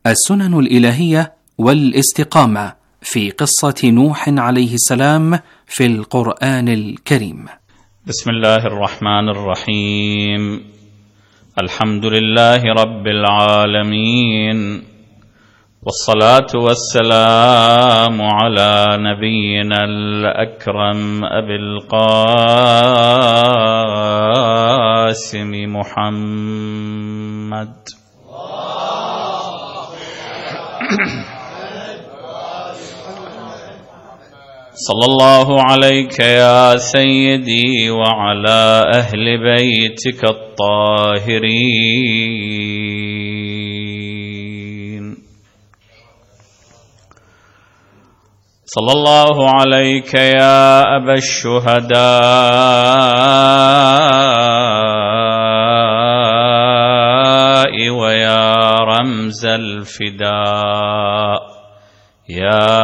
السنن الإلهية والاستقامة في قصة نوح عليه السلام في القرآن الكريم. بسم الله الرحمن الرحيم. الحمد لله رب العالمين، والصلاة والسلام على نبينا الأكرم أبي القاسم محمد صلى الله عليك يا سيدي وعلى أهل بيتك الطاهرين. صلى الله عليك يا أبا الشهداء ويا رمز الفداء يا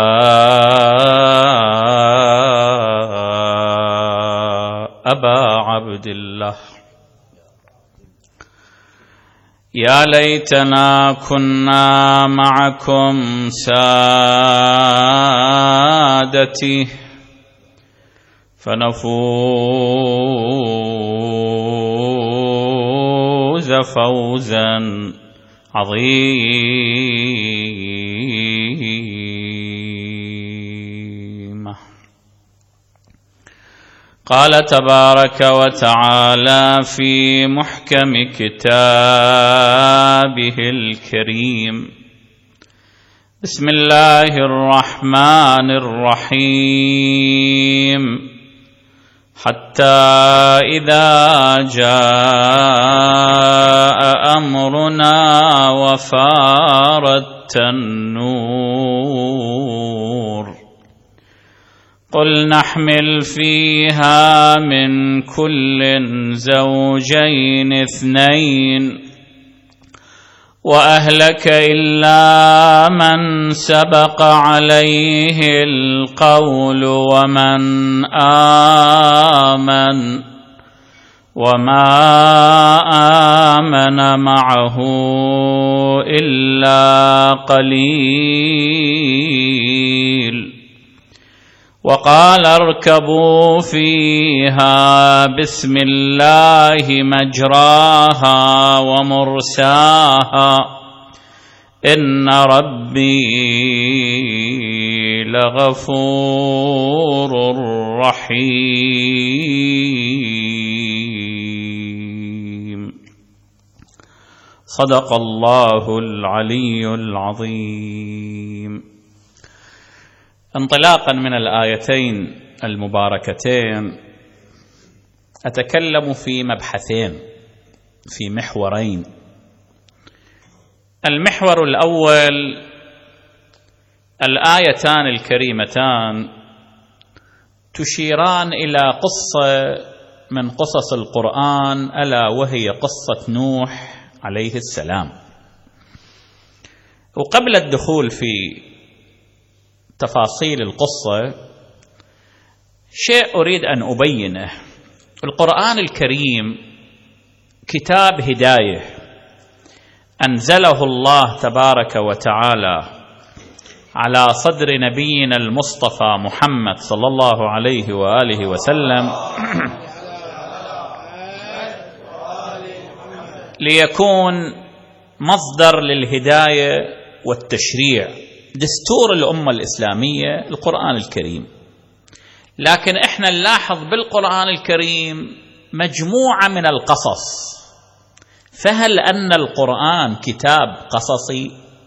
أبا عبد الله. يا ليتنا كنا معكم سادتي فنفوز فوزا عظيما. قال تبارك وتعالى في محكم كتابه الكريم: بسم الله الرحمن الرحيم. حتى إذا جاء أمرنا وفارت النور قل نحمل فيها من كل زوجين اثنين وأهلك إلا من سبق عليه القول ومن آمن وما آمن معه إلا قليل. وقال اركبوا فيها بسم الله مجراها ومرساها إن ربي لغفور رحيم. صدق الله العلي العظيم. انطلاقا من الآيتين المباركتين أتكلم في مبحثين، في محورين. المحور الأول: الآيتان الكريمتان تشيران إلى قصة من قصص القرآن، ألا وهي قصة نوح عليه السلام. وقبل الدخول في تفاصيل القصة شيء أريد أن أبينه. القرآن الكريم كتاب هداية أنزله الله تبارك وتعالى على صدر نبينا المصطفى محمد صلى الله عليه وآله وسلم ليكون مصدر للهداية والتشريع، دستور الأمة الإسلامية القرآن الكريم. لكن إحنا نلاحظ بالقرآن الكريم مجموعة من القصص، فهل أن القرآن كتاب قصصي؟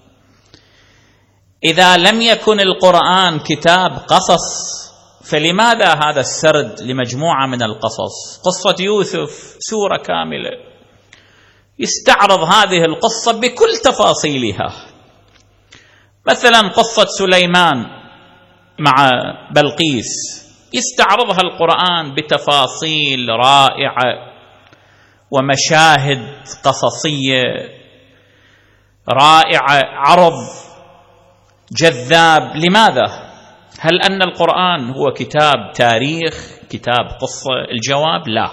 إذا لم يكن القرآن كتاب قصص فلماذا هذا السرد لمجموعة من القصص؟ قصة يوسف سورة كاملة يستعرض هذه القصة بكل تفاصيلها. مثلا قصة سليمان مع بلقيس يستعرضها القرآن بتفاصيل رائعة ومشاهد قصصية رائعة، عرض جذاب. لماذا؟ هل أن القرآن هو كتاب تاريخ، كتاب قصة؟ الجواب لا،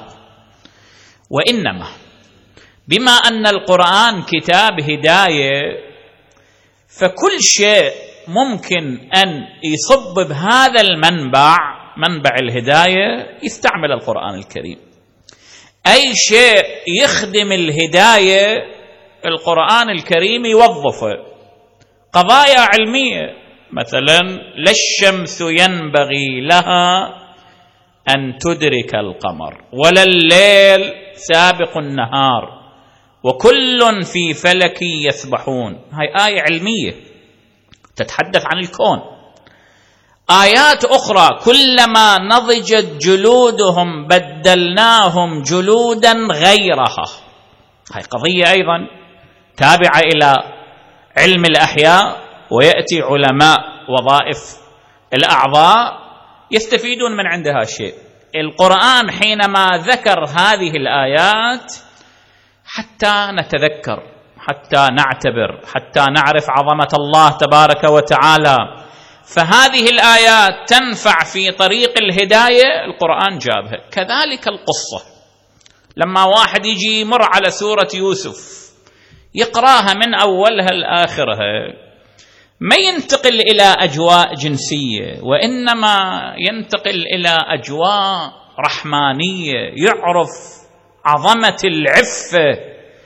وإنما بما أن القرآن كتاب هداية فكل شيء ممكن أن يصب بهذا المنبع، منبع الهداية، يستعمل القرآن الكريم. أي شيء يخدم الهداية القرآن الكريم يوظفه. قضايا علمية مثلا، لا الشمس ينبغي لها أن تدرك القمر ولا الليل سابق النهار وكل في فلك يسبحون. هاي آية علمية تتحدث عن الكون. آيات أخرى، كلما نضجت جلودهم بدلناهم جلودا غيرها. هاي قضية أيضا تابعة إلى علم الأحياء، ويأتي علماء وظائف الأعضاء يستفيدون من عندها شيء. القرآن حينما ذكر هذه الآيات حتى نتذكر، حتى نعتبر، حتى نعرف عظمة الله تبارك وتعالى. فهذه الآيات تنفع في طريق الهداية، القرآن جابها. كذلك القصة، لما واحد يجي يمر على سورة يوسف يقراها من أولها لآخرها، ما ينتقل إلى أجواء جنسية، وإنما ينتقل إلى أجواء رحمانية، يعرف عظمة العفة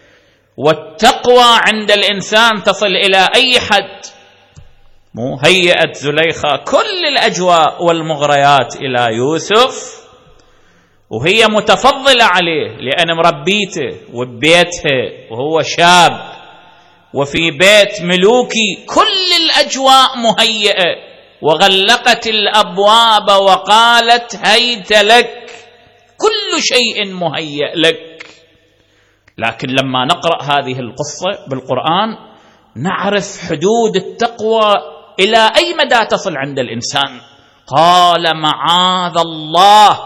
والتقوى عند الإنسان تصل إلى أي حد. مو هيئت زليخة كل الأجواء والمغريات إلى يوسف، وهي متفضلة عليه لأن مربيته وببيتها وهو شاب وفي بيت ملوكي، كل الأجواء مهيئة، وغلقت الأبواب وقالت هيت لك، كل شيء مهيئ لك. لكن لما نقرأ هذه القصة بالقرآن نعرف حدود التقوى إلى أي مدى تصل عند الإنسان. قال معاذ الله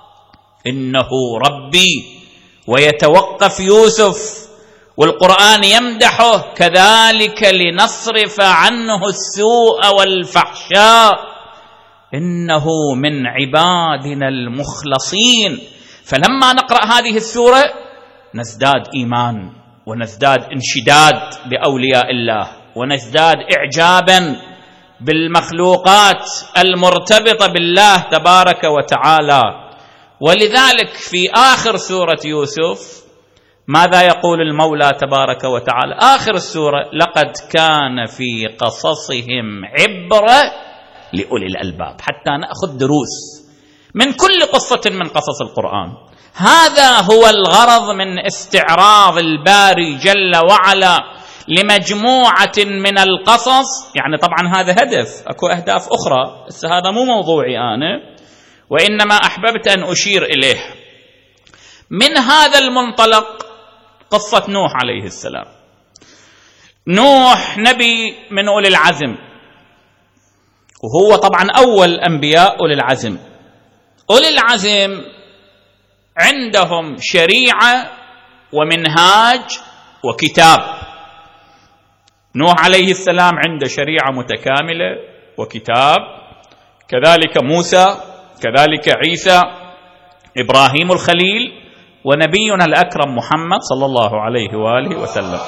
إنه ربي، ويتوقف يوسف والقرآن يمدحه: كذلك لنصرف عنه السوء والفحشاء إنه من عبادنا المخلصين. فلما نقرأ هذه السورة نزداد إيمان، ونزداد انشداد بأولياء الله، ونزداد إعجابا بالمخلوقات المرتبطة بالله تبارك وتعالى. ولذلك في آخر سورة يوسف ماذا يقول المولى تبارك وتعالى؟ آخر السورة: لقد كان في قصصهم عبرة لأولي الألباب. حتى نأخذ دروس من كل قصة من قصص القرآن. هذا هو الغرض من استعراض الباري جل وعلا لمجموعة من القصص. يعني طبعا هذا هدف، أكو أهداف أخرى، بس هذا مو موضوعي أنا، وإنما أحببت أن أشير إليه. من هذا المنطلق قصة نوح عليه السلام. نوح نبي من أولي العزم، وهو طبعا أول أنبياء أولي العزم. أولي العزم عندهم شريعة ومنهاج وكتاب. نوح عليه السلام عنده شريعة متكاملة وكتاب، كذلك موسى، كذلك عيسى، إبراهيم الخليل، ونبينا الأكرم محمد صلى الله عليه وآله وسلم.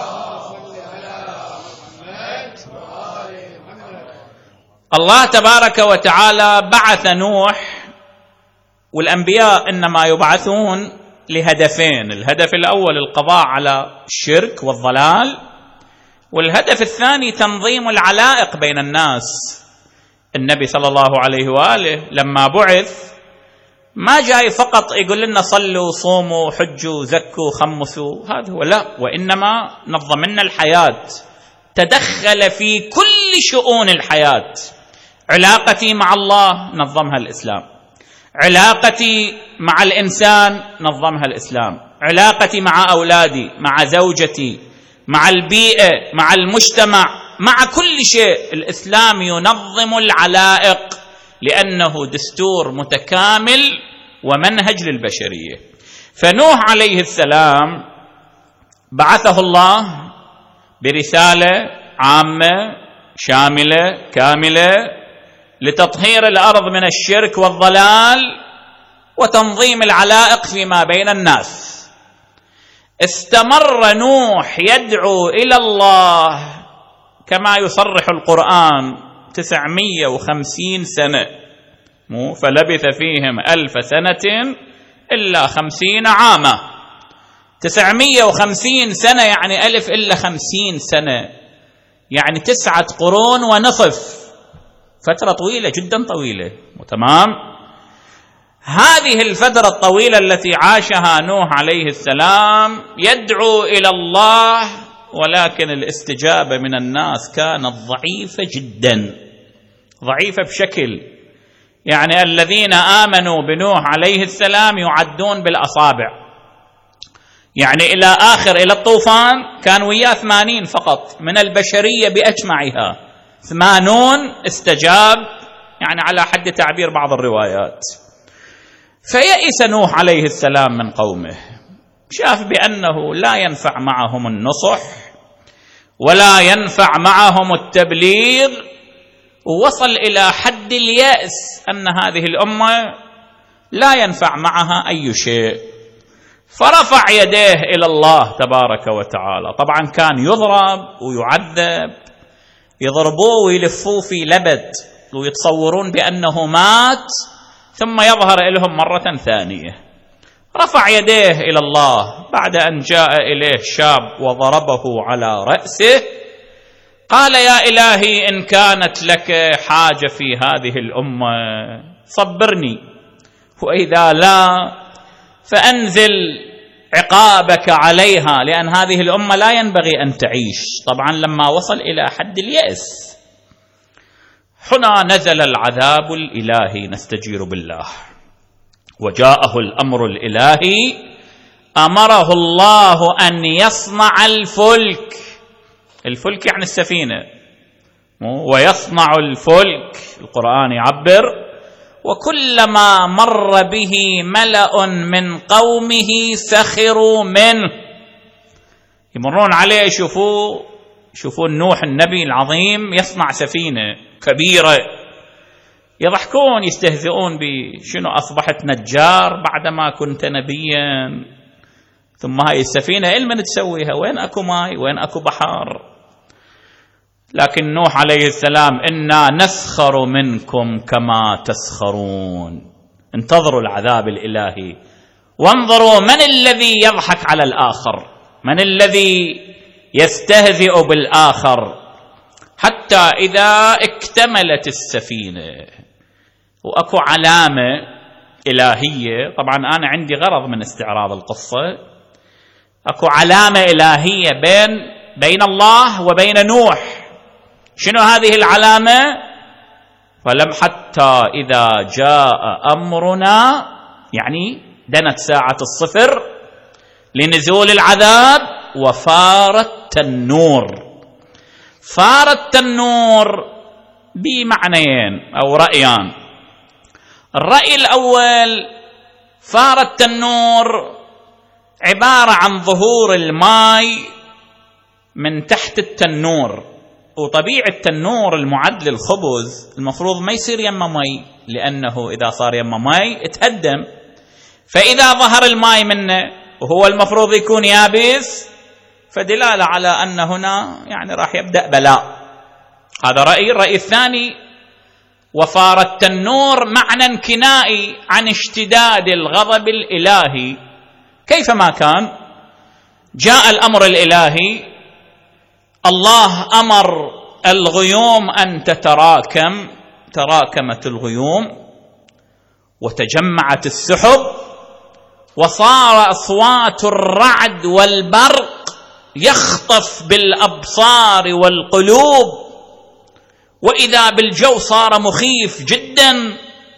الله تبارك وتعالى بعث نوح، والأنبياء إنما يبعثون لهدفين: الهدف الأول القضاء على الشرك والضلال، والهدف الثاني تنظيم العلائق بين الناس. النبي صلى الله عليه وآله لما بعث ما جاي فقط يقول لنا صلوا صوموا حجوا زكوا خمسوا، هذا هو، لا، وإنما نظم لنا الحياة، تدخل في كل شؤون الحياة. علاقتي مع الله نظمها الإسلام، علاقتي مع الإنسان نظمها الإسلام، علاقتي مع أولادي، مع زوجتي، مع البيئة، مع المجتمع، مع كل شيء الإسلام ينظم العلائق، لأنه دستور متكامل ومنهج للبشرية. فنوح عليه السلام بعثه الله برسالة عامة شاملة كاملة لتطهير الأرض من الشرك والضلال وتنظيم العلائق فيما بين الناس. استمر نوح يدعو إلى الله كما يصرح القرآن 950 سنة، فلبث فيهم 1000 سنة إلا 50 عاما. 950 سنة يعني 1000 إلا 50 سنة، يعني 9 قرون ونصف، فترة طويلة جدا طويلة. تمام. هذه الفترة الطويلة التي عاشها نوح عليه السلام يدعو إلى الله، ولكن الاستجابة من الناس كانت ضعيفة جدا، ضعيفة بشكل يعني الذين آمنوا بنوح عليه السلام يعدون بالأصابع. يعني إلى الطوفان كان وياه 80 فقط من البشرية بأجمعها، 80 استجاب، يعني على حد تعبير بعض الروايات. فيئس نوح عليه السلام من قومه، شاف بأنه لا ينفع معهم النصح ولا ينفع معهم التبليغ، ووصل إلى حد اليأس أن هذه الأمة لا ينفع معها أي شيء، فرفع يديه إلى الله تبارك وتعالى. طبعا كان يضرب ويعذب، يضربوه ويلفوه في لبد ويتصورون بأنه مات، ثم يظهر لهم مرة ثانية. رفع يديه إلى الله بعد أن جاء إليه شاب وضربه على رأسه، قال: يا إلهي إن كانت لك حاجة في هذه الأمة صبرني، وإذا لا فأنزل عقابك عليها، لأن هذه الأمة لا ينبغي أن تعيش. طبعا لما وصل إلى حد اليأس هنا نزل العذاب الإلهي، نستجير بالله. وجاءه الأمر الإلهي، أمره الله أن يصنع الفلك. الفلك يعني السفينة، ويصنع الفلك القرآن يعبر: وكلما مر به ملأ من قومه سخروا منه. يمرون عليه، يشوفون نوح النبي العظيم يصنع سفينة كبيرة، يضحكون يستهزئون بشنو أصبحت نجار بعدما كنت نبيا؟ ثم هاي السفينة من تسويها؟ وين أكو ماء؟ وين أكو بحر؟ لكن نوح عليه السلام: إنا نسخر منكم كما تسخرون. انتظروا العذاب الإلهي وانظروا من الذي يضحك على الآخر، من الذي يستهزئ بالآخر، حتى إذا اكتملت السفينة وأكو علامة إلهية. طبعا أنا عندي غرض من استعراض القصة. أكو علامة إلهية بين الله وبين نوح. شنو هذه العلامة؟ فلم حتى إذا جاء أمرنا، يعني دنت ساعة الصفر لنزول العذاب، وفار التنور. فار التنور بمعنيين أو رأيان. الرأي الأول: فار التنور عبارة عن ظهور الماء من تحت التنور، وطبيعة التنور المعد للخبز المفروض ما يصير يما مي، لأنه إذا صار يما مي اتهدم، فإذا ظهر الماء منه وهو المفروض يكون يابس، فدلالة على أن هنا يعني راح يبدأ بلاء. هذا رأي. الرأي الثاني: وفار التنور معنى كنائي عن اشتداد الغضب الإلهي. كيفما كان جاء الأمر الإلهي، الله أمر الغيوم أن تراكمت الغيوم وتجمعت السحب، وصار أصوات الرعد والبرق يخطف بالأبصار والقلوب، وإذا بالجو صار مخيف جدا،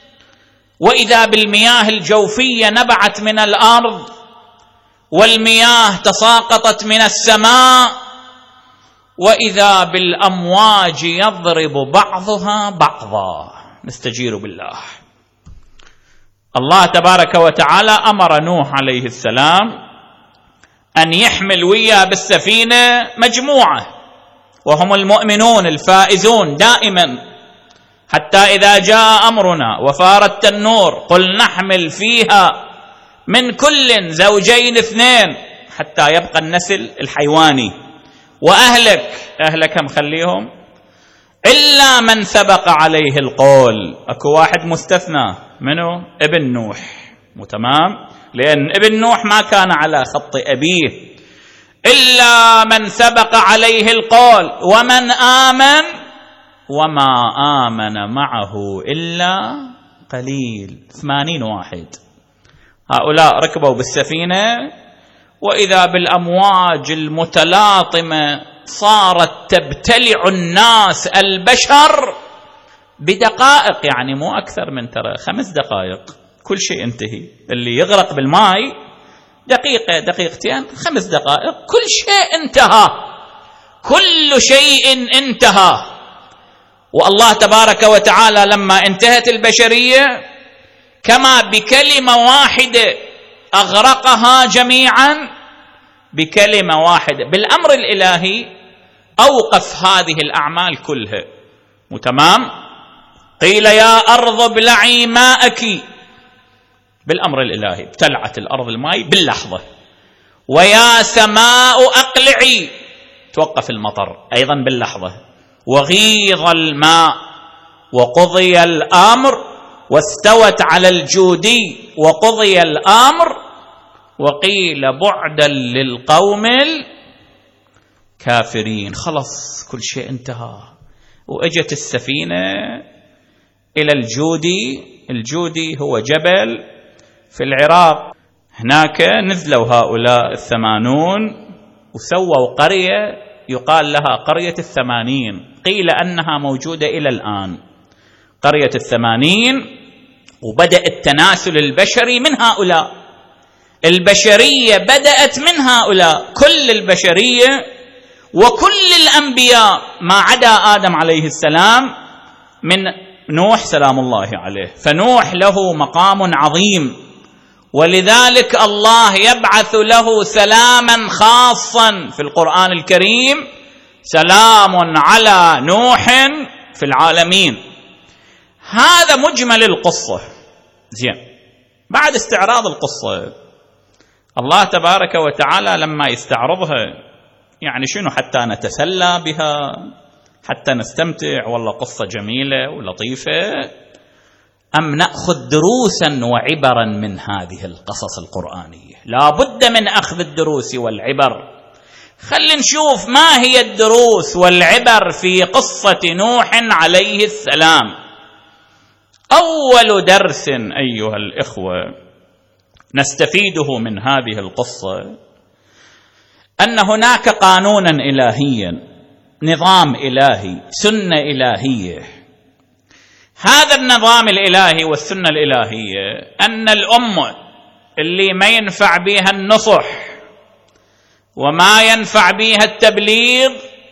وإذا بالمياه الجوفية نبعت من الأرض، والمياه تساقطت من السماء، وإذا بالأمواج يضرب بعضها بعضا. نستجير بالله. الله تبارك وتعالى أمر نوح عليه السلام أن يحمل وياه بالسفينة مجموعة، وهم المؤمنون الفائزون دائما، حتى إذا جاء أمرنا وفار التنور قل نحمل فيها من كل زوجين 2، حتى يبقى النسل الحيواني، وأهلك مخليهم إلا من سبق عليه القول. أكو واحد مستثنى، منه؟ ابن نوح، مو تمام؟ لأن ابن نوح ما كان على خط أبيه. إلا من سبق عليه القول ومن آمن وما آمن معه إلا قليل، 80 واحد. هؤلاء ركبوا بالسفينة، وإذا بالأمواج المتلاطمة صارت تبتلع الناس البشر بدقائق، يعني مو أكثر من 5 دقائق كل شيء انتهي. اللي يغرق بالماء دقيقة دقيقتين 5 دقائق كل شيء انتهى، كل شيء انتهى. والله تبارك وتعالى لما انتهت البشرية كما بكلمة واحدة أغرقها جميعا، بكلمة واحدة بالأمر الإلهي أوقف هذه الأعمال كلها. تمام؟ قيل يا أرض ابلعي ماءك، بالأمر الإلهي ابتلعت الأرض الماء باللحظة. ويا سماء أقلعي، توقف المطر أيضا باللحظة. وغيض الماء وقضي الأمر، واستوت على الجودي وقضي الأمر، وقيل بعدا للقوم الكافرين. خلص كل شيء انتهى. وأجت السفينة إلى الجودي. الجودي هو جبل في العراق. هناك نزلوا هؤلاء 80 وسووا قرية يقال لها قرية 80. قيل أنها موجودة إلى الآن، قرية 80. وبدأ التناسل البشري من هؤلاء. البشرية بدأت من هؤلاء، كل البشرية وكل الأنبياء ما عدا آدم عليه السلام من نوح سلام الله عليه. فنوح له مقام عظيم، ولذلك الله يبعث له سلاما خاصا في القرآن الكريم: سلام على نوح في العالمين. هذا مجمل القصة. زين، بعد استعراض القصة الله تبارك وتعالى لما يستعرضها، يعني شنو؟ حتى نتسلى بها، حتى نستمتع، والله قصة جميلة ولطيفة، أم نأخذ دروسا وعبرا من هذه القصص القرآنية؟ لا بد من أخذ الدروس والعبر. خلينا نشوف ما هي الدروس والعبر في قصة نوح عليه السلام. أول درس أيها الإخوة نستفيده من هذه القصة أن هناك قانونا إلهيا، نظام إلهي، سنة إلهية. هذا النظام الإلهي والسنة الإلهية أن الأمة اللي ما ينفع بها النصح وما ينفع بها التبليغ،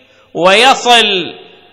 ويصل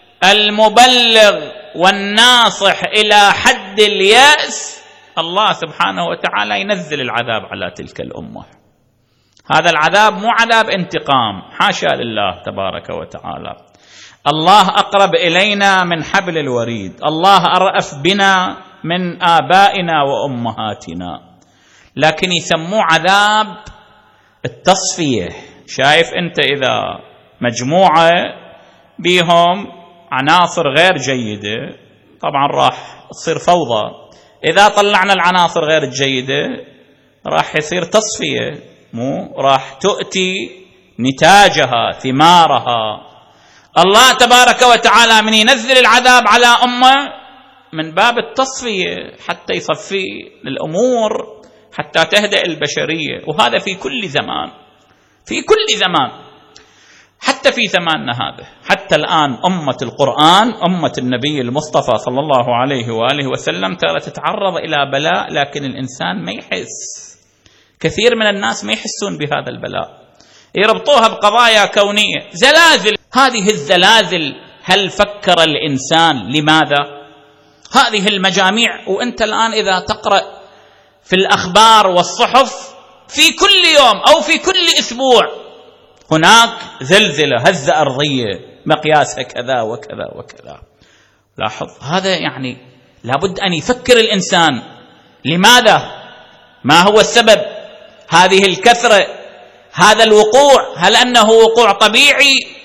المبلغ والناصح إلى حد اليأس، الله سبحانه وتعالى ينزل العذاب على تلك الأمة. هذا العذاب مو عذاب انتقام، حاشا لله تبارك وتعالى. الله أقرب إلينا من حبل الوريد، الله أرأف بنا من آبائنا وأمهاتنا، لكن يسموه عذاب التصفية. شايف أنت إذا مجموعة بيهم عناصر غير جيدة طبعا راح تصير فوضى، إذا طلعنا العناصر غير الجيدة راح يصير تصفية، مو راح تؤتي نتاجها ثمارها. الله تبارك وتعالى من ينزل العذاب على أمة من باب التصفية، حتى يصفي الأمور، حتى تهدأ البشرية. وهذا في كل زمان، في كل زمان، حتى في زماننا هذا. حتى الآن أمة القرآن، أمة النبي المصطفى صلى الله عليه وآله وسلم، ترى تتعرض إلى بلاء لكن الإنسان ما يحس. كثير من الناس ما يحسون بهذا البلاء، يربطوها بقضايا كونية، زلازل. هذه الزلازل هل فكر الإنسان لماذا؟ هذه المجاميع، وأنت الآن إذا تقرأ في الأخبار والصحف في كل يوم أو في كل أسبوع هناك زلزلة، هزة أرضية مقياسها كذا وكذا وكذا. لاحظ، هذا يعني لابد أن يفكر الإنسان لماذا؟ ما هو السبب؟ هذه الكثرة، هذا الوقوع، هل أنه وقوع طبيعي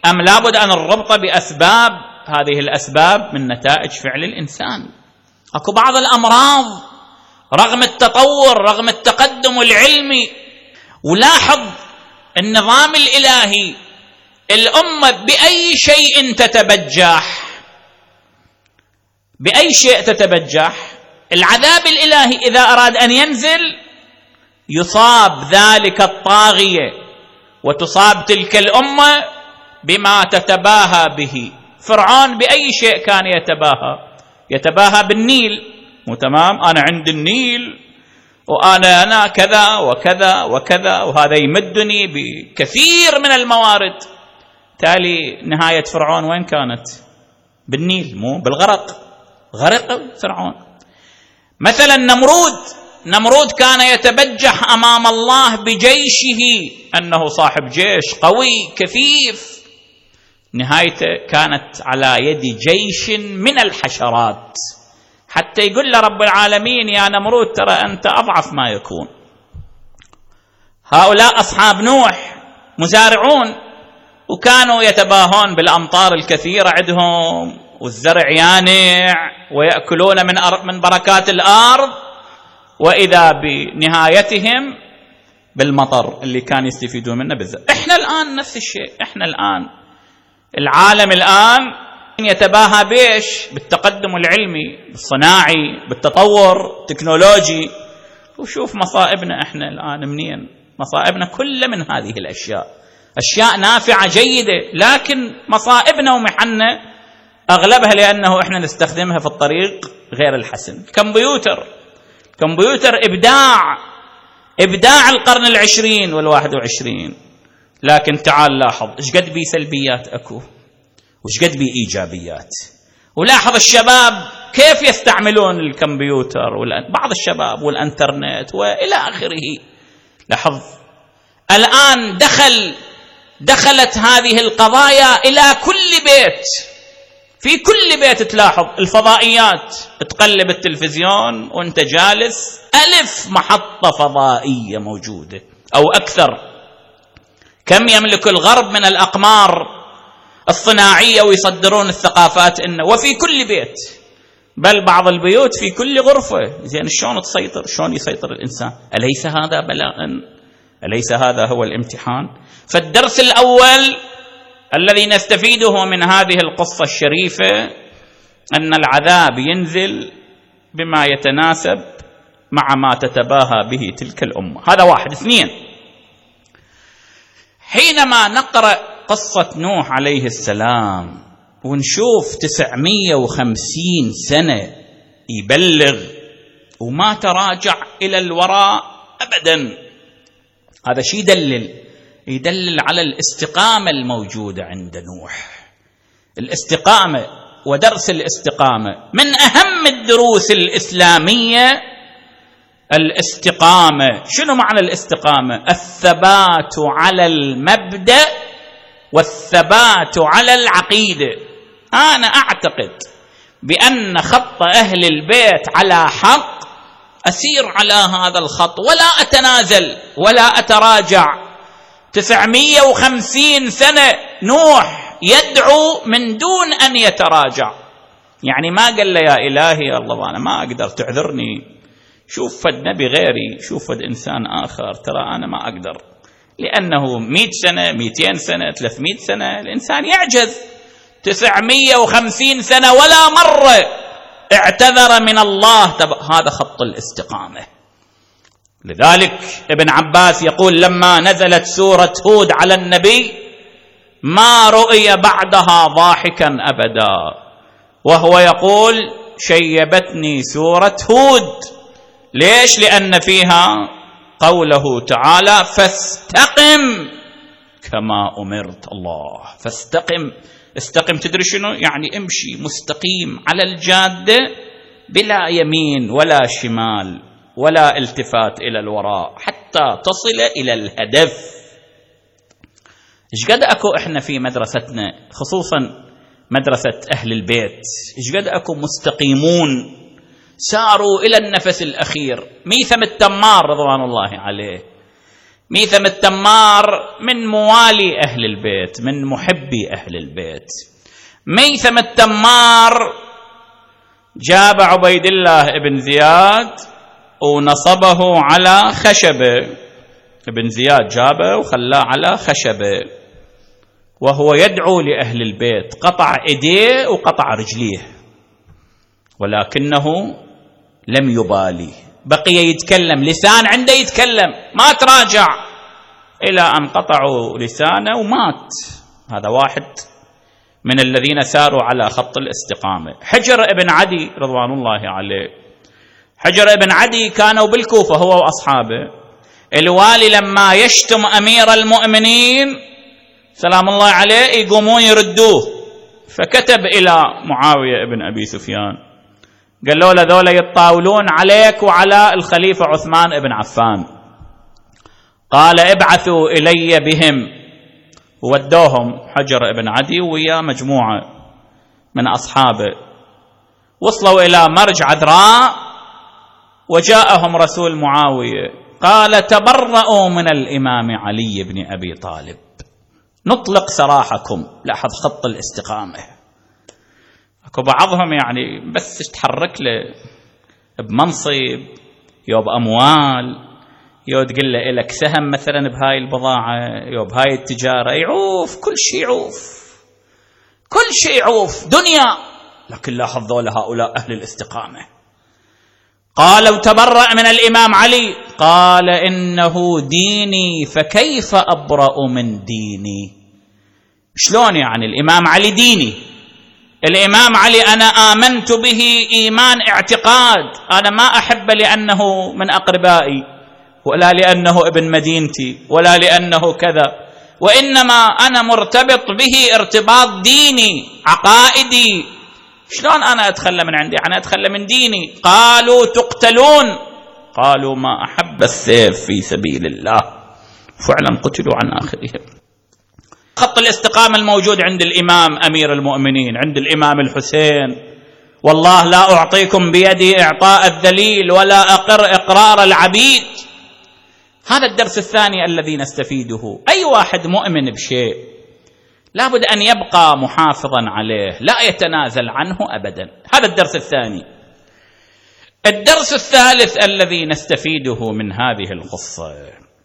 أم لابد أن نربط بأسباب؟ هذه الأسباب من نتائج فعل الإنسان. أكو بعض الأمراض رغم التطور، رغم التقدم العلمي، ولاحظ النظام الإلهي، الأمة بأي شيء تتبجح، بأي شيء تتبجح. العذاب الإلهي إذا أراد أن ينزل يصاب ذلك الطاغية وتصاب تلك الأمة بما تتباهى به. فرعون بأي شيء كان يتباهى بالنيل، مو تمام؟ أنا عند النيل وأنا كذا وكذا وكذا، وهذا يمدني بكثير من الموارد. تالي نهاية فرعون وين كانت؟ بالنيل، مو بالغرق. غرق فرعون. مثلا نمرود كان يتبجح أمام الله بجيشه أنه صاحب جيش قوي كثيف، نهايته كانت على يد جيش من الحشرات، حتى يقول له رب العالمين يا نمرود ترى أنت أضعف ما يكون. هؤلاء أصحاب نوح مزارعون، وكانوا يتباهون بالأمطار الكثيرة عندهم، والزرع يانع، ويأكلون من بركات الأرض، وإذا بنهايتهم بالمطر اللي كان يستفيدون منه بالزرع. إحنا الآن نفس الشيء. إحنا الآن العالم الآن يتباهى بيش؟ بالتقدم العلمي، بالصناعي، بالتطور التكنولوجي. وشوف مصائبنا إحنا الآن منين؟ مصائبنا كلها من هذه الأشياء، أشياء نافعة جيدة، لكن مصائبنا ومحنة أغلبها لأنه إحنا نستخدمها في الطريق غير الحسن. كمبيوتر إبداع القرن 20 وال21، لكن تعال لاحظ إيش قد بي سلبيات أكو وإيش قد بي إيجابيات. ولاحظ الشباب كيف يستعملون الكمبيوتر، بعض الشباب والإنترنت وإلى آخره. لاحظ الآن دخلت هذه القضايا إلى كل بيت. في كل بيت تلاحظ الفضائيات، تقلب التلفزيون وانت جالس 1000 محطة فضائية موجودة أو أكثر. كم يملك الغرب من الأقمار الصناعية ويصدرون الثقافات وفي كل بيت، بل بعض البيوت في كل غرفة. زين شلون يسيطر الإنسان؟ أليس هذا بلاء؟ أليس هذا هو الامتحان؟ فالدرس الأول الذي نستفيده من هذه القصة الشريفة أن العذاب ينزل بما يتناسب مع ما تتباهى به تلك الأمة. هذا واحد. 2، حينما نقرأ قصة نوح عليه السلام ونشوف 950 سنة يبلغ وما تراجع إلى الوراء أبدا، هذا شيء يدلل على الاستقامة الموجودة عند نوح. الاستقامة ودرس الاستقامة من أهم الدروس الإسلامية. الاستقامة شنو معنى الاستقامة؟ الثبات على المبدأ والثبات على العقيدة. أنا أعتقد بأن خط أهل البيت على حق، أسير على هذا الخط ولا أتنازل ولا أتراجع. 950 سنة نوح يدعو من دون أن يتراجع، يعني ما قال له يا إلهي الله أنا ما أقدر تعذرني، شوف فد نبي غيري، شوف فد إنسان آخر، ترى أنا ما أقدر. لأنه 100 سنة 200 سنة 300 سنة الإنسان يعجز. 950 سنة ولا مرة اعتذر من الله. هذا خط الاستقامة. لذلك ابن عباس يقول لما نزلت سورة هود على النبي ما رؤي بعدها ضاحكا أبدا، وهو يقول شيبتني سورة هود. ليش؟ لأن فيها قوله تعالى فاستقم كما أمرت. الله استقم تدري شنو يعني؟ امشي مستقيم على الجادة بلا يمين ولا شمال ولا التفات إلى الوراء حتى تصل إلى الهدف. إيش قد أكو إحنا في مدرستنا خصوصا مدرسة أهل البيت، إيش قد أكو مستقيمون ساروا إلى النفس الأخير. ميثم التمار رضوان الله عليه ميثم التمار من موالي أهل البيت، من محبي أهل البيت. ميثم التمار جاب عبيد الله ابن زياد ونصبه على خشبة، ابن زياد جابه وخلاه على خشبة وهو يدعو لأهل البيت، قطع إيديه وقطع رجليه، ولكنه لم يبالي، بقي يتكلم، لسان عنده يتكلم، ما تراجع إلى أن قطعوا لسانه ومات. هذا واحد من الذين ساروا على خط الاستقامة. حجر ابن عدي رضوان الله عليه، حجر ابن عدي كانوا بالكوفة هو وأصحابه، الوالي لما يشتم أمير المؤمنين سلام الله عليه يقومون يردوه، فكتب إلى معاوية ابن أبي سفيان قال له لذولا يتطاولون عليك وعلى الخليفة عثمان ابن عفان، قال ابعثوا إلي بهم، ودوهم حجر ابن عدي ويا مجموعة من أصحابه، وصلوا إلى مرج عذراء وجاءهم رسول معاوية قال تبرؤوا من الإمام علي بن أبي طالب، نطلق سراحكم. لاحظ خط الاستقامة. اكو بعضهم يعني بس تحرك له بمنصب يو بأموال يو تقول له إلك سهم مثلا بهاي البضاعة يو بهاي التجارة، يعوف كل شيء، يعوف كل شيء، يعوف دنيا. لكن لاحظ هؤلاء أهل الاستقامة. قالوا تبرأ من الإمام علي، قال إنه ديني فكيف أبرأ من ديني؟ شلون يعني الإمام علي ديني؟ الإمام علي أنا آمنت به إيمان اعتقاد، أنا ما أحب لأنه من أقربائي ولا لأنه ابن مدينتي ولا لأنه كذا، وإنما أنا مرتبط به ارتباط ديني عقائدي. شلون أنا أتخلى من عندي؟ أنا أتخلى من ديني. قالوا تقتلون، قالوا ما أحب السيف في سبيل الله، فعلا قتلوا عن آخرهم. خط الاستقامة الموجود عند الإمام أمير المؤمنين، عند الإمام الحسين، والله لا أعطيكم بيدي إعطاء الذليل ولا أقر إقرار العبيد. هذا الدرس الثاني الذي نستفيده. أي واحد مؤمن بشيء لابد أن يبقى محافظا عليه، لا يتنازل عنه أبدا. هذا الدرس الثاني. الدرس الثالث الذي نستفيده من هذه القصة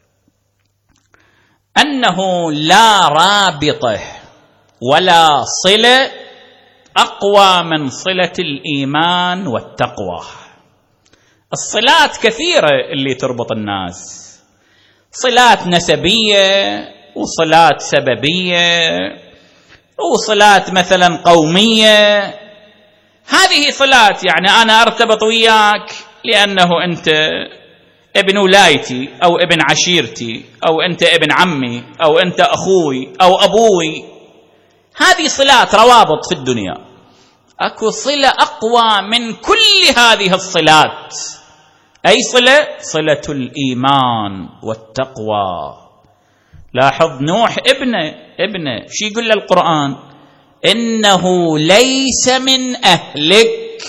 أنه لا رابطة ولا صلة أقوى من صلة الإيمان والتقوى. الصلات كثيرة اللي تربط الناس، صلات نسبية وصلات سببية وصلات مثلا قومية. هذه صلات يعني أنا أرتبط وياك لأنه أنت ابن ولايتي أو ابن عشيرتي أو أنت ابن عمي أو أنت أخوي أو أبوي. هذه صلات روابط في الدنيا. أكو صلة أقوى من كل هذه الصلات. أي صلة؟ صلة الإيمان والتقوى. لاحظ نوح ابنه شو يقول للقرآن؟ إنه ليس من أهلك،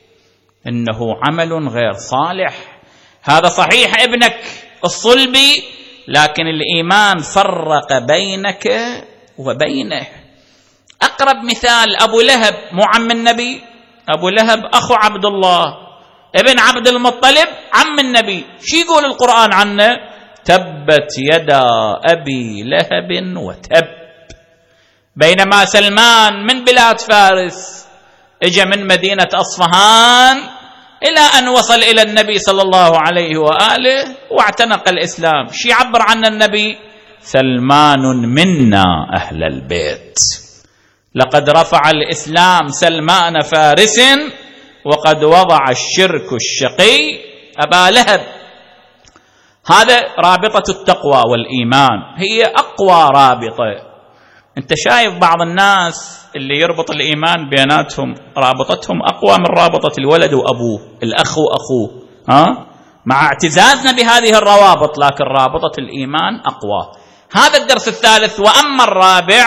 إنه عمل غير صالح. هذا صحيح ابنك الصلبي، لكن الإيمان فرق بينك وبينه. أقرب مثال أبو لهب، مو عم النبي؟ أبو لهب أخو عبد الله ابن عبد المطلب عم النبي. شو يقول القرآن عنه؟ تبت يدا أبي لهب وتب. بينما سلمان من بلاد فارس اجى من مدينة أصفهان إلى أن وصل إلى النبي صلى الله عليه وآله واعتنق الإسلام. شو يعبر عن النبي؟ سلمان منا أهل البيت، لقد رفع الإسلام سلمان فارس وقد وضع الشرك الشقي أبا لهب. هذا رابطة التقوى والإيمان، هي أقوى رابطة. أنت شايف بعض الناس اللي يربط الإيمان بيناتهم رابطتهم أقوى من رابطة الولد وأبوه، الأخ وأخوه، مع اعتزازنا بهذه الروابط، لكن رابطة الإيمان أقوى. هذا الدرس الثالث. وأما الرابع،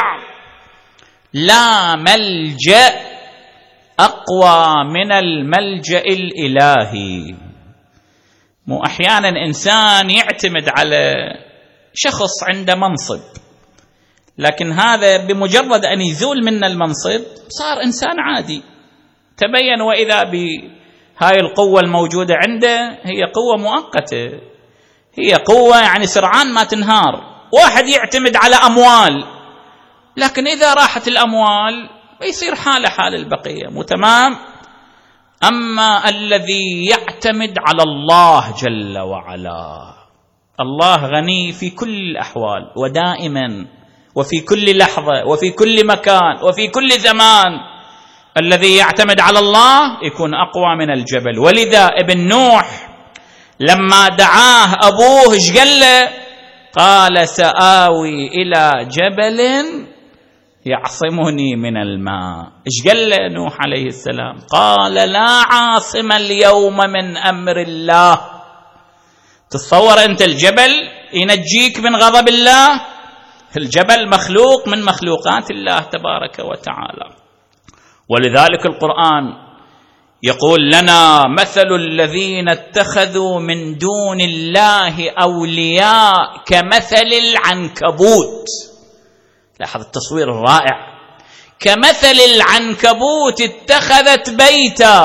لا ملجأ أقوى من الملجأ الإلهي. مو أحيانا إنسان يعتمد على شخص عنده منصب، لكن هذا بمجرد أن يزول من المنصب صار إنسان عادي، تبين وإذا بهاي القوة الموجودة عنده هي قوة مؤقتة، هي قوة يعني سرعان ما تنهار. واحد يعتمد على أموال، لكن إذا راحت الأموال يصير حاله حال البقية، مو تمام؟ أما الذي يعتمد على الله جل وعلا، الله غني في كل الأحوال ودائما وفي كل لحظة وفي كل مكان وفي كل زمان. الذي يعتمد على الله يكون أقوى من الجبل. ولذا ابن نوح لما دعاه أبوه ايش قال له؟ قال سآوي إلى جبل يعصمني من الماء. ايش قال له نوح عليه السلام؟ قال لا عاصم اليوم من أمر الله. تتصور أنت الجبل ينجيك من غضب الله؟ الجبل مخلوق من مخلوقات الله تبارك وتعالى. ولذلك القرآن يقول لنا مثل الذين اتخذوا من دون الله أولياء كمثل العنكبوت. لاحظ التصوير الرائع، كمثل العنكبوت اتخذت بيتا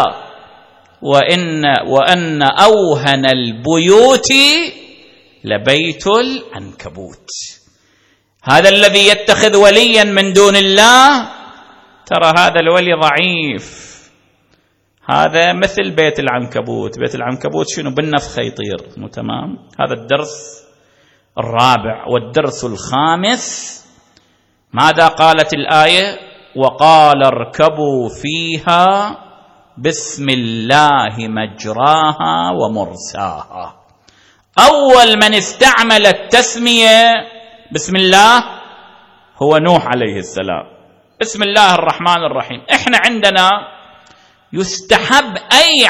وأن أوهن البيوت لبيت العنكبوت. هذا الذي يتخذ وليا من دون الله ترى هذا الولي ضعيف، هذا مثل بيت العنكبوت. بيت العنكبوت شنو؟ بالنفخ يطير، مو تمام؟ هذا الدرس الرابع. والدرس الخامس ماذا قالت الآية؟ وقال اركبوا فيها بسم الله مجراها ومرساها. أول من استعمل التسمية بسم الله هو نوح عليه السلام. بسم الله الرحمن الرحيم. احنا عندنا يستحب أي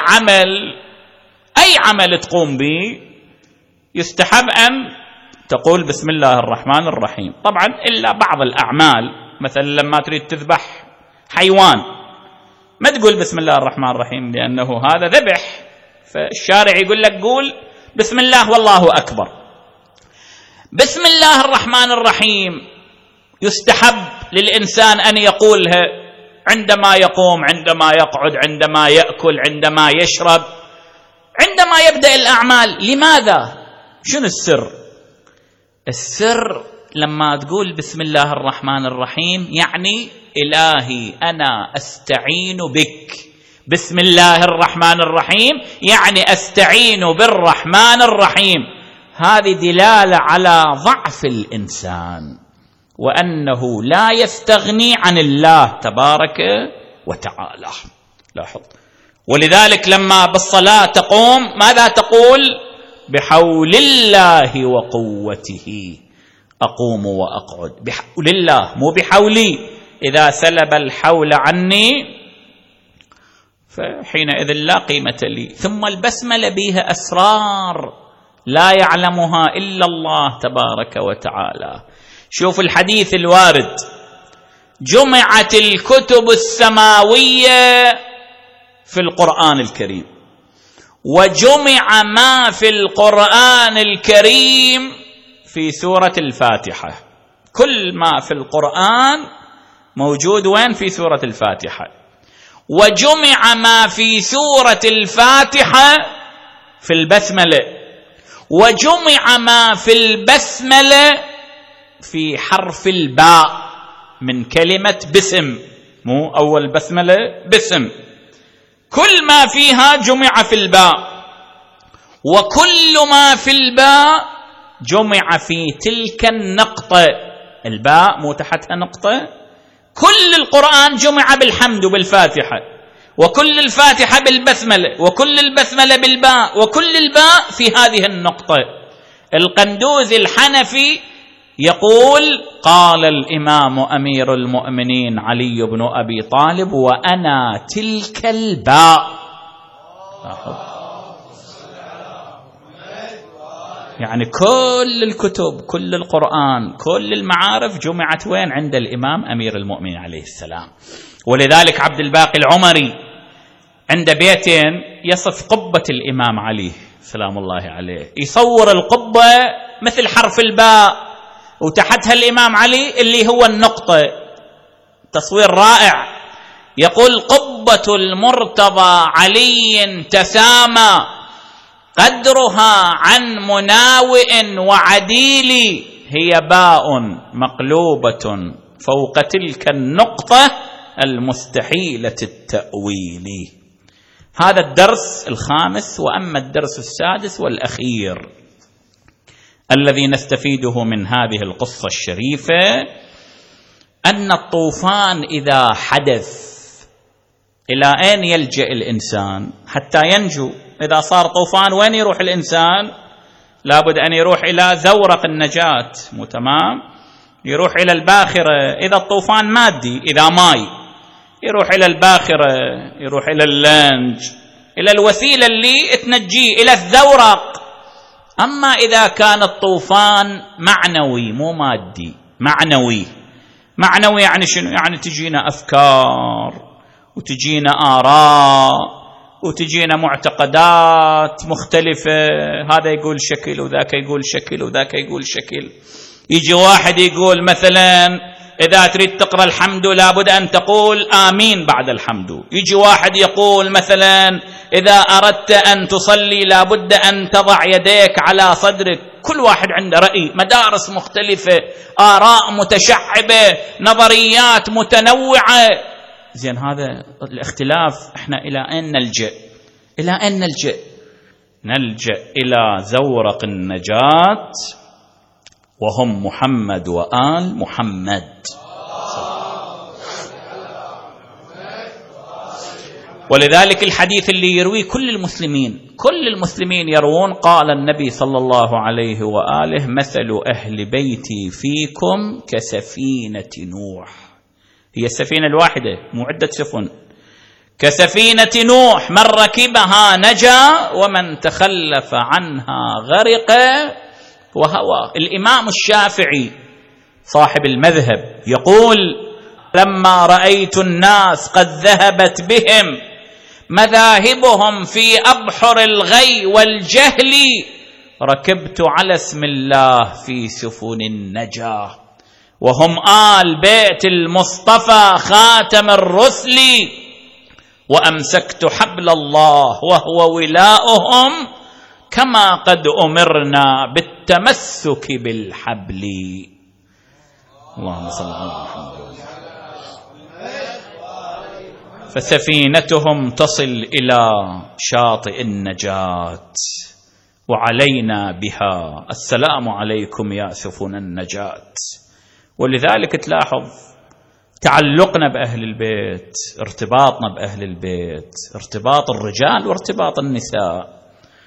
عمل تقوم به يستحب أن تقول بسم الله الرحمن الرحيم، طبعا إلا بعض الأعمال، مثلا لما تريد تذبح حيوان ما تقول بسم الله الرحمن الرحيم لأنه هذا ذبح، فالشارع يقول لك قول بسم الله والله أكبر. بسم الله الرحمن الرحيم يستحب للإنسان أن يقولها عندما يقوم، عندما يقعد، عندما يأكل، عندما يشرب، عندما يبدأ الأعمال. لماذا؟ شنو السر؟ السر لما تقول بسم الله الرحمن الرحيم يعني إلهي أنا أستعين بك. بسم الله الرحمن الرحيم يعني أستعين بالرحمن الرحيم. هذه دلالة على ضعف الإنسان وأنه لا يستغني عن الله تبارك وتعالى. لاحظ. ولذلك لما بالصلاة تقوم ماذا تقول؟ بحول الله وقوته أقوم وأقعد. بحول الله، مو بحولي. إذا سلب الحول عني فحينئذ لا قيمة لي. ثم البسملة بها أسرار لا يعلمها إلا الله تبارك وتعالى. شوف الحديث الوارد: جمعت الكتب السماوية في القرآن الكريم، وجمع ما في القرآن الكريم في سورة الفاتحة. كل ما في القرآن موجود وين؟ في سورة الفاتحة. وجمع ما في سورة الفاتحة في البسملة، وجمع ما في البسملة في حرف الباء من كلمة بسم، مو أول بسملة بسم. كل ما فيها جمع في الباء، وكل ما في الباء جمع في تلك النقطة. الباء مو تحتها نقطة. كل القرآن جمع بالحمد وبالفاتحة، وكل الفاتحة بالبسملة، وكل البسملة بالباء، وكل الباء في هذه النقطة. القندوز الحنفي يقول: قال الإمام أمير المؤمنين علي بن أبي طالب: وأنا تلك الباء. يعني كل الكتب، كل القرآن، كل المعارف جمعت وين؟ عند الإمام أمير المؤمنين عليه السلام. ولذلك عبد الباقي العمري عند بيتين يصف قبة الإمام علي سلام الله عليه، يصور القبة مثل حرف الباء، وتحتها الإمام علي اللي هو النقطة. تصوير رائع. يقول: قبة المرتضى علي تسامى قدرها عن مناوئ وعديل، هي باء مقلوبة فوق تلك النقطة المستحيلة التأويل. هذا الدرس الخامس. وأما الدرس السادس والأخير الذي نستفيده من هذه القصة الشريفة، أن الطوفان إذا حدث إلى أين يلجأ الإنسان حتى ينجو؟ إذا صار طوفان وين يروح الإنسان؟ لابد أن يروح إلى زورق النجاة، مو تمام؟ يروح إلى الباخرة. إذا الطوفان مادي، إذا ماي، يروح إلى الباخرة، يروح إلى اللنج، إلى الوسيلة اللي تنجيه، إلى الزورق. أما إذا كان الطوفان معنوي مو مادي، معنوي يعني شنو؟ يعني تجينا أفكار وتجينا آراء وتجينا معتقدات مختلفة، هذا يقول شكل وذاك يقول شكل وذاك يقول شكل. يجي واحد يقول مثلا إذا تريد تقرأ الحمد لابد أن تقول آمين بعد الحمد. يجي واحد يقول مثلا إذا أردت أن تصلي لابد أن تضع يديك على صدرك. كل واحد عنده رأي، مدارس مختلفة، آراء متشعبة، نظريات متنوعة. زين، هذا الاختلاف احنا إلى أين نلجأ؟ نلجأ إلى زورق النجاة، وهم محمد وآل محمد. ولذلك الحديث اللي يرويه كل المسلمين يروون، قال النبي صلى الله عليه وآله: مثل أهل بيتي فيكم كسفينة نوح. هي السفينة الواحدة، مو عدة سفن. كسفينة نوح، من ركبها نجا ومن تخلف عنها غرق وهوى. الإمام الشافعي صاحب المذهب يقول: لما رأيت الناس قد ذهبت بهم مذاهبهم في أبحر الغي والجهل، ركبت على اسم الله في سفن النجاة، وهم آل بيت المصطفى خاتم الرسل، وأمسكت حبل الله وهو ولاؤهم، كما قد أمرنا بالتمسك بالحبل. اللهم صل على محمد. فسفينتهم تصل إلى شاطئ النجاة وعلينا بها السلام عليكم يا سفن النجاة. ولذلك تلاحظ تعلقنا بأهل البيت، ارتباطنا بأهل البيت، ارتباط الرجال وارتباط النساء.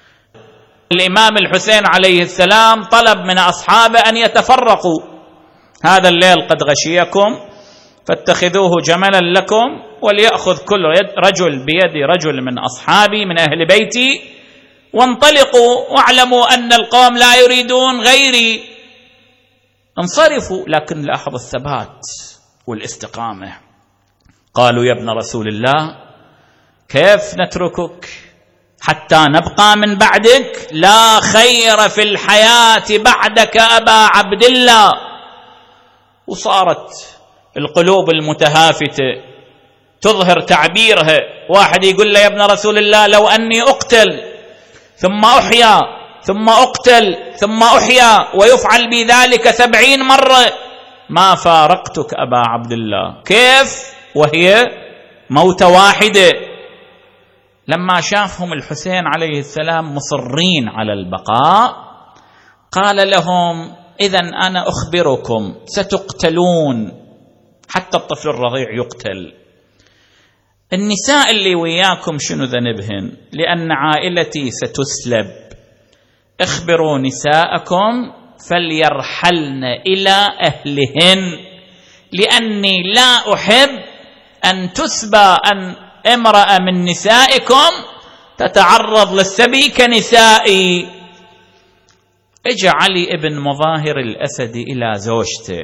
الإمام الحسين عليه السلام طلب من أصحابه أن يتفرقوا: هذا الليل قد غشيكم فاتخذوه جملا لكم، وليأخذ كل رجل بيد رجل من أصحابي من أهل بيتي، وانطلقوا واعلموا أن القوم لا يريدون غيري، انصرفوا. لكن لاحظ الثبات والاستقامة. قالوا: يا ابن رسول الله، كيف نتركك حتى نبقى من بعدك؟ لا خير في الحياة بعدك أبا عبد الله. وصارت القلوب المتهافتة تظهر تعبيرها. واحد يقول له: يا ابن رسول الله، لو أني أقتل ثم أحيا ثم أقتل ثم أحيا ويفعل بذلك 70 مرة ما فارقتك أبا عبد الله. كيف وهي موتة واحدة؟ لما شافهم الحسين عليه السلام مصرين على البقاء، قال لهم: إذن أنا أخبركم ستقتلون، حتى الطفل الرضيع يقتل. النساء اللي وياكم شنو ذنبهن؟ لأن عائلتي ستسلب. اخبروا نساءكم فليرحلن إلى أهلهن، لأني لا أحب أن تسبى أن امرأة من نسائكم تتعرض للسبي كنسائي. اجى علي ابن مظاهر الأسدي إلى زوجته.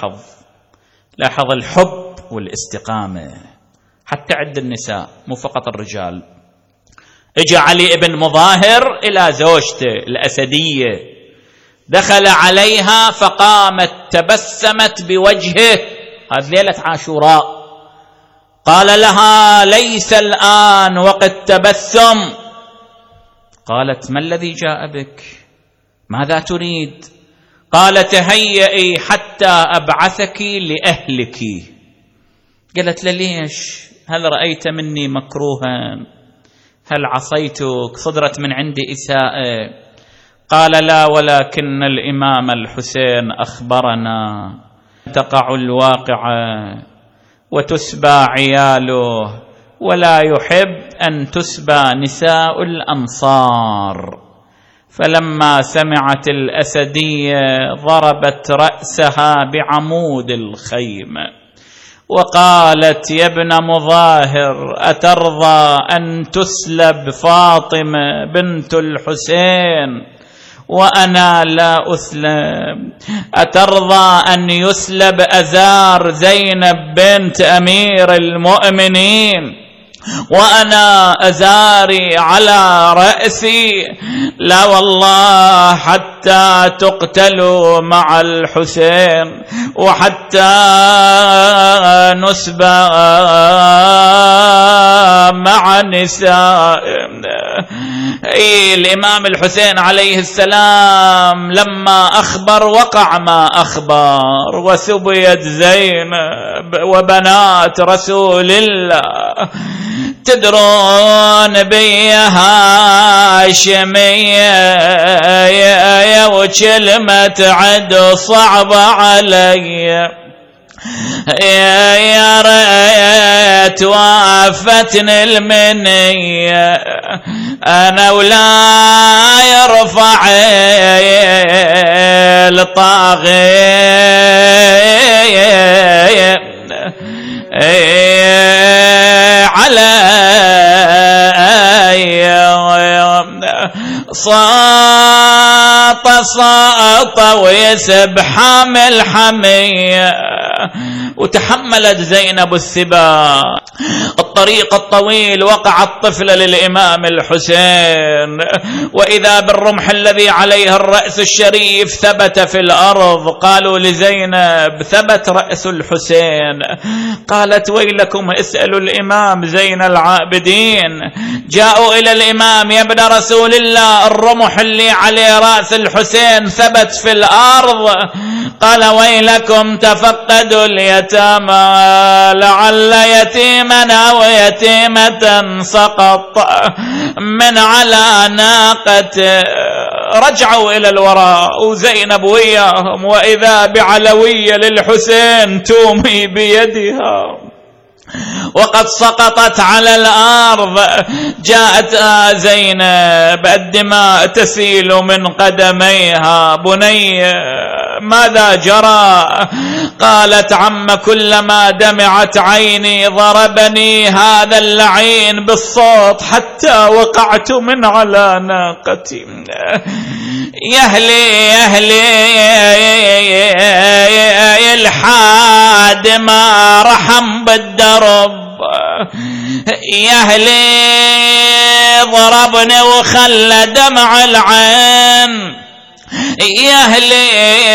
لاحظ الحب والاستقامة حتى عند النساء مو فقط الرجال. اجى علي ابن مظاهر إلى زوجته الأسدية، دخل عليها فقامت تبسمت بوجهه، هذه ليلة عاشوراء، قال لها: ليس الآن وقت تبسم. قالت: ما الذي جاء بك؟ ماذا تريد؟ قال: تهيئي حتى أبعثك لأهلك. قالت: ليش؟ هل رأيت مني مكروها؟ هل عصيتك؟ صدرت من عندي إساءة؟ قال: لا، ولكن الإمام الحسين أخبرنا تقع الواقعة وتسبى عياله، ولا يحب أن تسبى نساء الأنصار. فلما سمعت الأسدية ضربت رأسها بعمود الخيمة وقالت: يا ابن مظاهر، أترضى أن تسلب فاطمة بنت الحسين وأنا لا أسلم؟ أترضى أن يسلب أزار زينب بنت أمير المؤمنين وأنا أزاري على رأسي؟ لا والله، حتى تقتلوا مع الحسين وحتى نسبى مع النساء. الإمام الحسين عليه السلام لما أخبر وقع ما أخبر، وسبيت زينب وبنات رسول الله. تدرون بي هاشمية وكلمة عدو صعبة علي، يا ريت وافتني المنية أنا ولا يرفع الطاغي علي. صاط ويسب حامل حمية، وتحملت زينب الثباء الطريق الطويل. وقع الطفل للإمام الحسين، وإذا بالرمح الذي عليه الرأس الشريف ثبت في الأرض. قالوا لزينب: ثبت رأس الحسين. قالت: ويلكم، اسألوا الإمام زين العابدين. جاءوا إلى الإمام: يا ابن رسول الله، الرمح اللي عليه رأس الحسين ثبت في الأرض. قال: ويلكم، تفقدوا اليتامى، لعل يتيما أو يتيمة سقط من على ناقته. رجعوا إلى الوراء وزينب وياهم، وإذا بعلوية للحسين تومي بيدها وقد سقطت على الأرض. جاءت زينب الدماء تسيل من قدميها: بني، ماذا جرى؟ قالت: عم، كلما دمعت عيني ضربني هذا اللعين بالصوت حتى وقعت من على ناقتي. يهلي الحاد ما رحم بالدرب، يهلي ضربني وخلى دمع العين، يهلي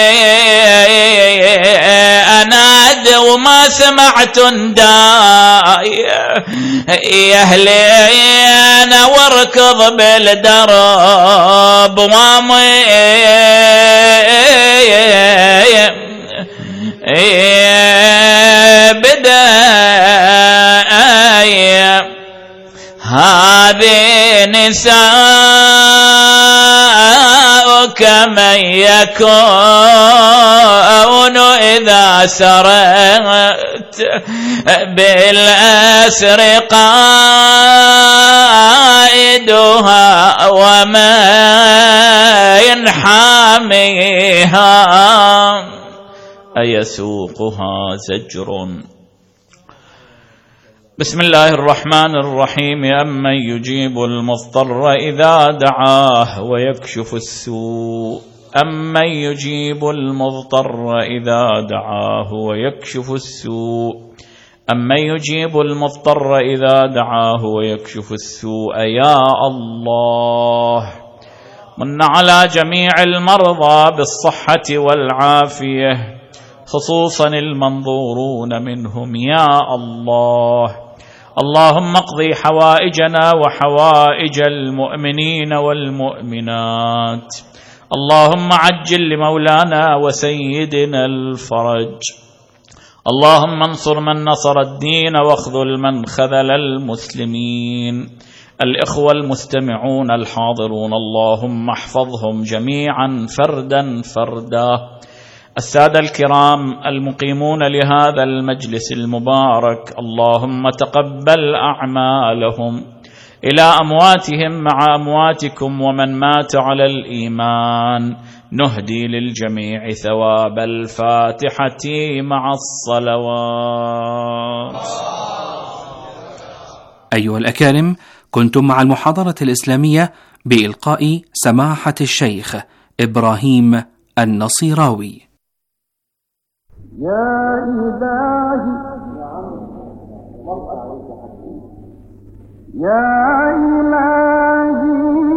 أناد وما سمعت نداء، يهلي أنا واركض بالدرب وامي بداية. هذه نساؤك من يكون إذا سرت بالأسر قائدها وما ينحميها أيسوقها زجر. بسم الله الرحمن الرحيم. أمن يجيب المضطر إذا دعاه ويكشف السوء، أمن يجيب المضطر إذا دعاه ويكشف السوء، أمن يجيب المضطر إذا دعاه ويكشف السوء. يا الله، من على جميع المرضى بالصحة والعافية، خصوصا المنظورون منهم يا الله. اللهم اقضي حوائجنا وحوائج المؤمنين والمؤمنات. اللهم عجل لمولانا وسيدنا الفرج. اللهم انصر من نصر الدين واخذل من خذل المسلمين. الإخوة المستمعون الحاضرون، اللهم احفظهم جميعا فردا فردا. السادة الكرام المقيمون لهذا المجلس المبارك، اللهم تقبل أعمالهم. إلى أمواتهم مع أمواتكم، ومن مات على الإيمان نهدي للجميع ثواب الفاتحة مع الصلوات. أيها الأكارم، كنتم مع المحاضرة الإسلامية بإلقاء سماحة الشيخ إبراهيم النصيراوي. يا إلهي يا إلهي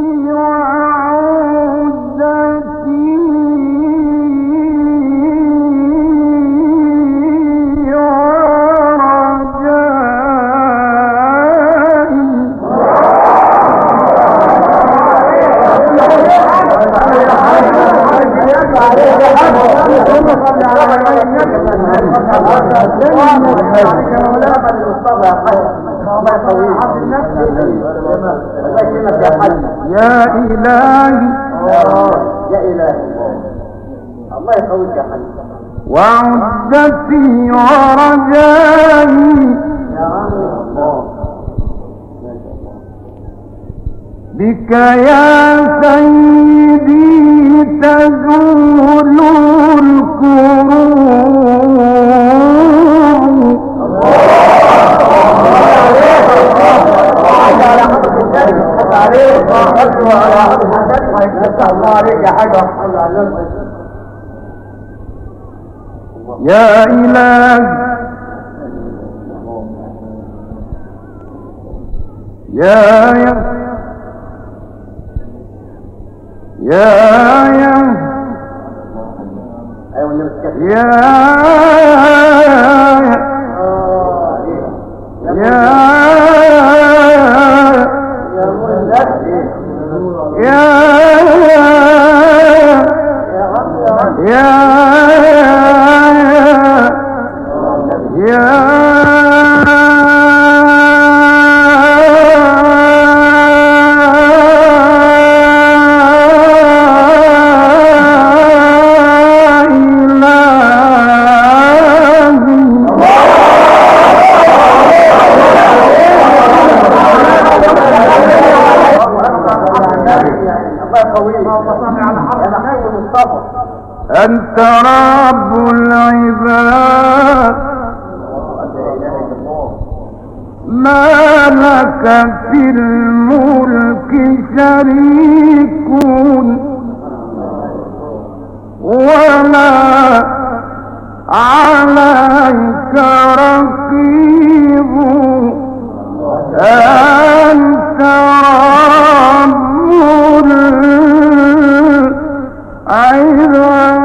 وعودتي يا إلهي يا إلهي الله يقويك يا حبيبي، وعدتي ورجائي بك يا سيدي تزول يا إله يا أنت رب العباد، ما لك في الملك شريك ولا عليك رقيب. أنت رب العباد،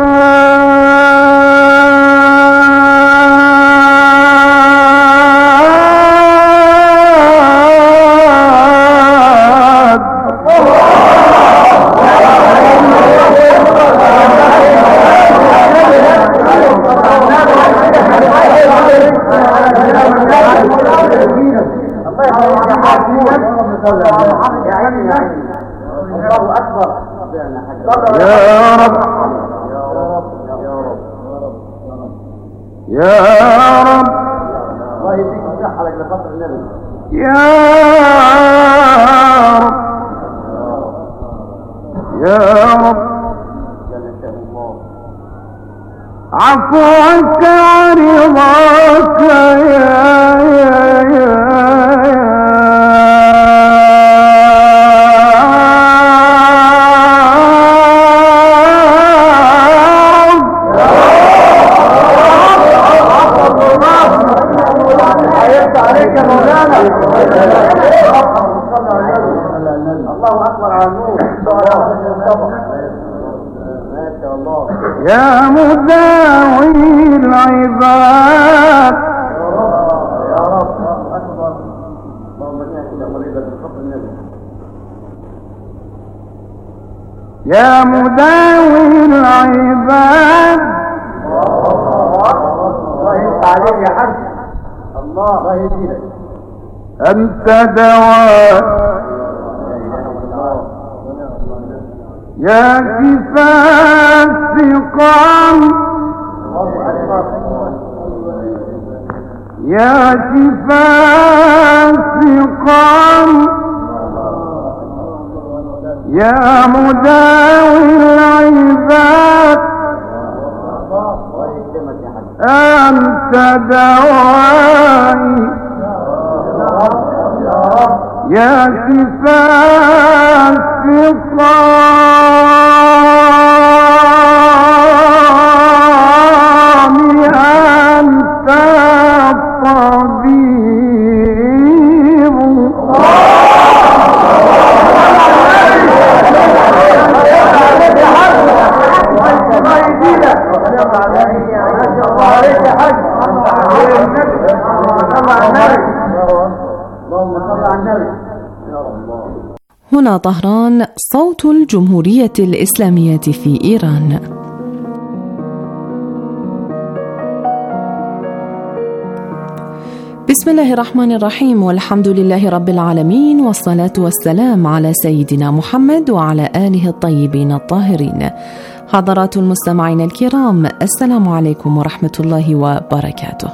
يا رب يا رب الله يديك الصحة لك لخاطر النبي يا رب يا رب عفوك ورضاك الله أكبر على النور. الله يا مداوي العباد يا رب أكبر. اللهم نعم إلى مريضة الحب النبي. يا مداوي العباد الله يفتح عليك يا حاج. الله يهديك. أنت دواء يا شفاء السقام يا شفاء السقام يا مداوي العباد أنت دوائي يا شفاء السقام أنت الطبيب. هنا طهران، صوت الجمهورية الإسلامية في إيران. بسم الله الرحمن الرحيم، والحمد لله رب العالمين، والصلاة والسلام على سيدنا محمد وعلى آله الطيبين الطاهرين. حضرات المستمعين الكرام، السلام عليكم ورحمة الله وبركاته.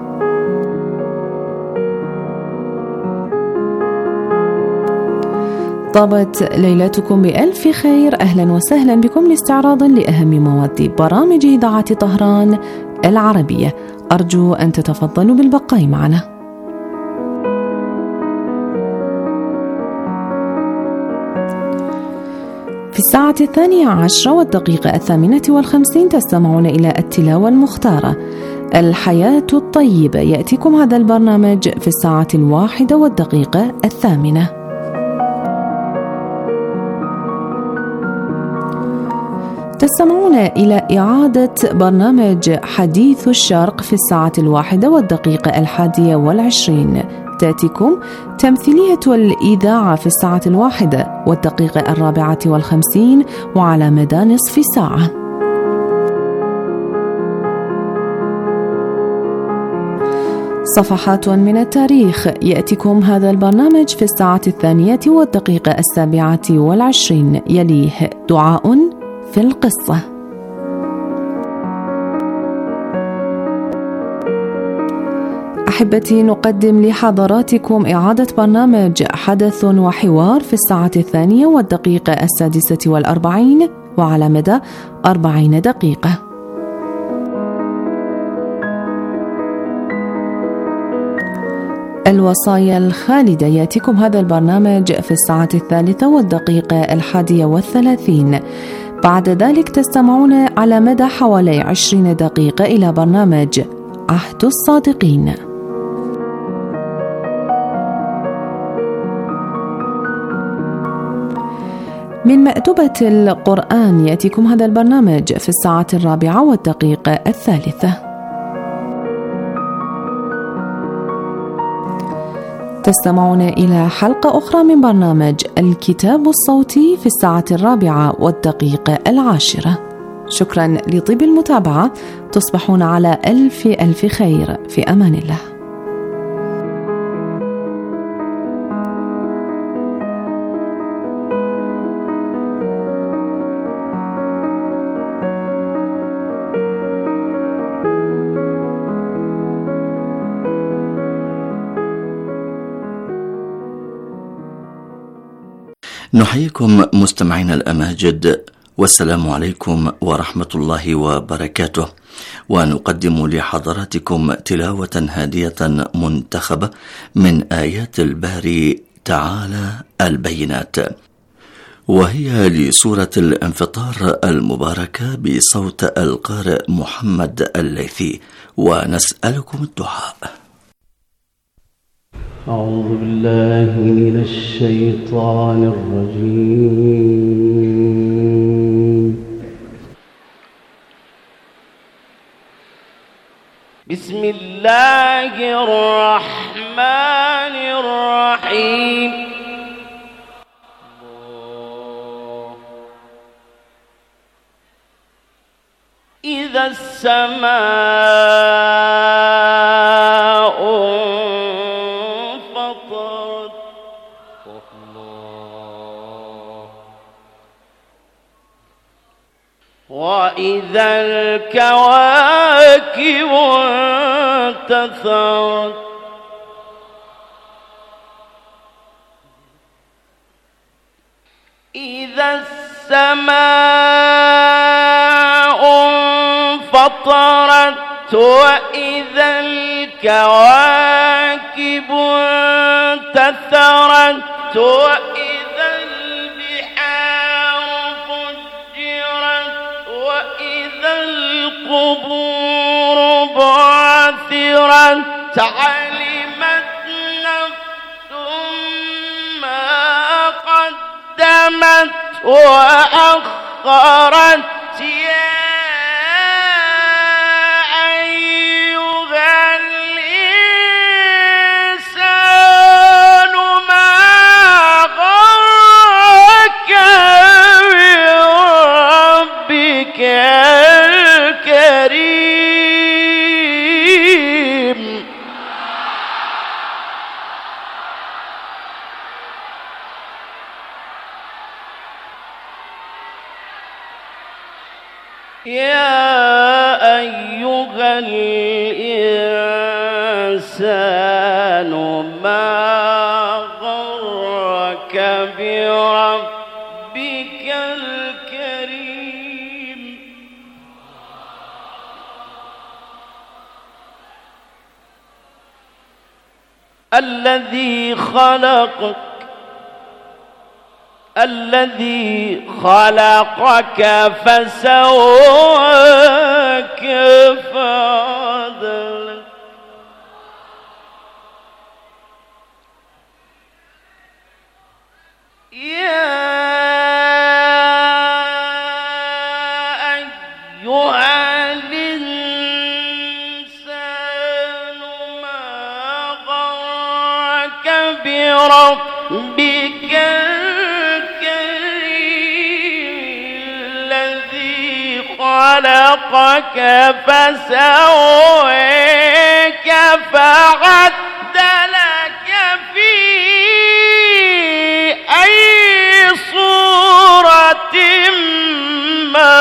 طابت ليلتكم بألف خير. أهلا وسهلا بكم لاستعراض لأهم مواد برامج إذاعة طهران العربية. أرجو أن تتفضلوا بالبقاء معنا. في الساعة 12:08 تستمعون إلى التلاوة المختارة. الحياة الطيبة يأتيكم هذا البرنامج في الساعة 1:08. تستمعون إلى إعادة برنامج حديث الشرق في الساعة 1:21. تأتيكم تمثيلية الإذاعة في الساعة 1:54 وعلى مدى نصف ساعة. صفحات من التاريخ يأتيكم هذا البرنامج في الساعة 2:27. يليه دعاء في القصة. أحبتي، نقدم لحضراتكم إعادة برنامج حدث وحوار في الساعة 2:46 وعلى مدى 40 دقيقة. الوصايا الخالدة يأتيكم هذا البرنامج في الساعة 3:31. بعد ذلك تستمعون على مدى حوالي 20 دقيقة إلى برنامج عهد الصادقين. من مأدبة القرآن يأتيكم هذا البرنامج في الساعة 4:03. تستمعون إلى حلقة أخرى من برنامج الكتاب الصوتي في الساعة 4:10. شكرا لطيب المتابعة. تصبحون على ألف خير. في أمان الله. نحييكم مستمعينا الأماجد، والسلام عليكم ورحمة الله وبركاته. ونقدم لحضراتكم تلاوة هادية منتخبة من آيات الباري تعالى البينات، وهي لسورة الانفطار المباركة بصوت القارئ محمد الليثي، ونسألكم الدعاء. أعوذ بالله من الشيطان الرجيم. بسم الله الرحمن الرحيم. إذا السماء انفطرت وإذا الكواكب انتثرت إذا السماء انفطرت وإذا الكواكب انتثرت وإذا البحار فجرت وإذا القبور بعثرت علمت نفس ما قدمت وأخرت يا أيها الإنسان ما غرك بربك الكريم. يا أيها الإنسان ما غرك بربك الكريم. الذي خلقك فسواك فعدلك. يا أيها الإنسان ما غرك بربك خلقك فسواك فعدلك في أي صورة ما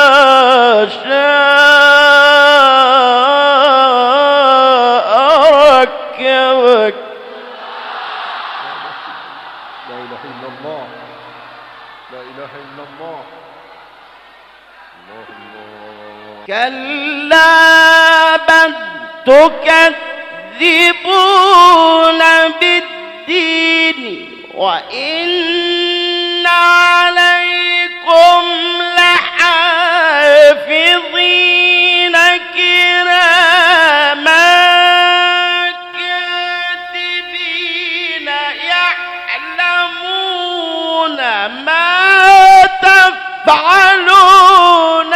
شاء ركبك. لا إله إلا الله، لا إله إلا الله. كلا بل تكذبون بالدين وإن عليكم لحافظين كراما كاتبين يعلمون ما تفعلون.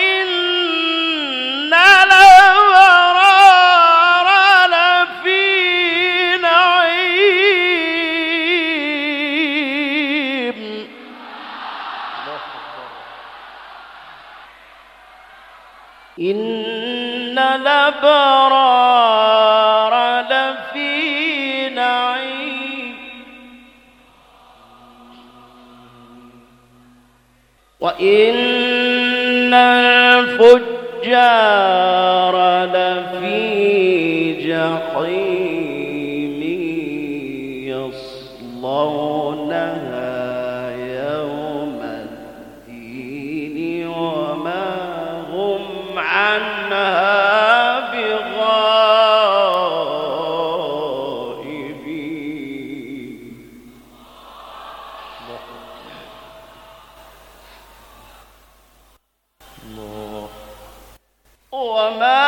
إن الأبرار لفي نعيم. إن الأبرار لفي نعيم وإن الفجار لفي جحيم يصلونها يوم الدين وما هم عنها بغائبين. وما